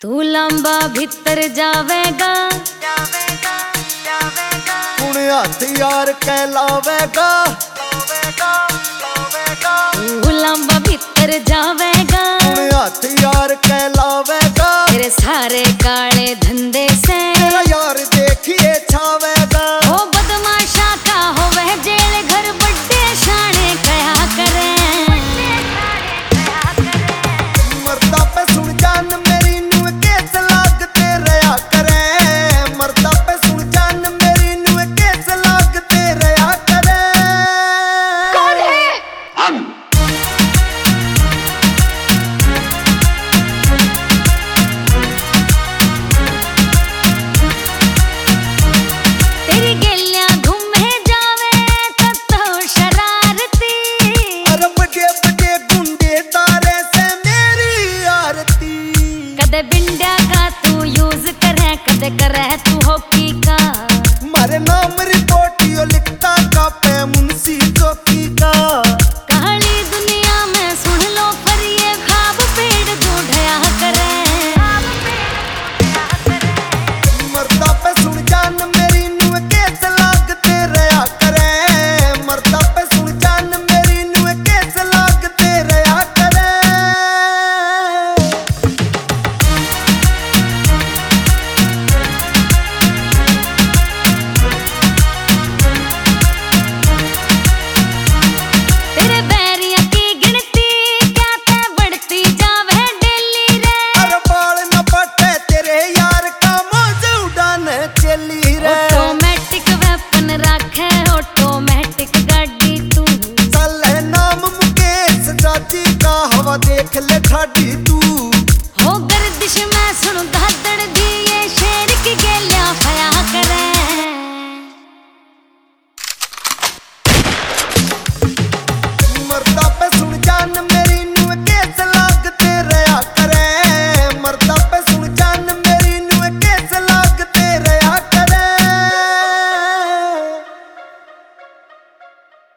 तू लंबा भीतर जावेगा कुण हथियार कहलावेगा। तू लंबा भीतर जावेगा कुण हथियार कहलावेगा। तेरे सारे काले धंधे से तेरा यार देखिए छावेगा। ओ बदमाशा का हो वह जेल घर बड्डे शाने कया करे। मर्दा पे सुन जान मेरी नु केस लागते रहा करे। मर्दा पे सुन जान मेरी नु केस लागते रहा करे। कौन है? हम। तेरी गेलियां घूमे जावे तो शरारती। अरे बड़े बड़े गुंडे तारे से मेरी आरती। कदे बिंडिया का तू यूज करे कदे करे तू हॉकी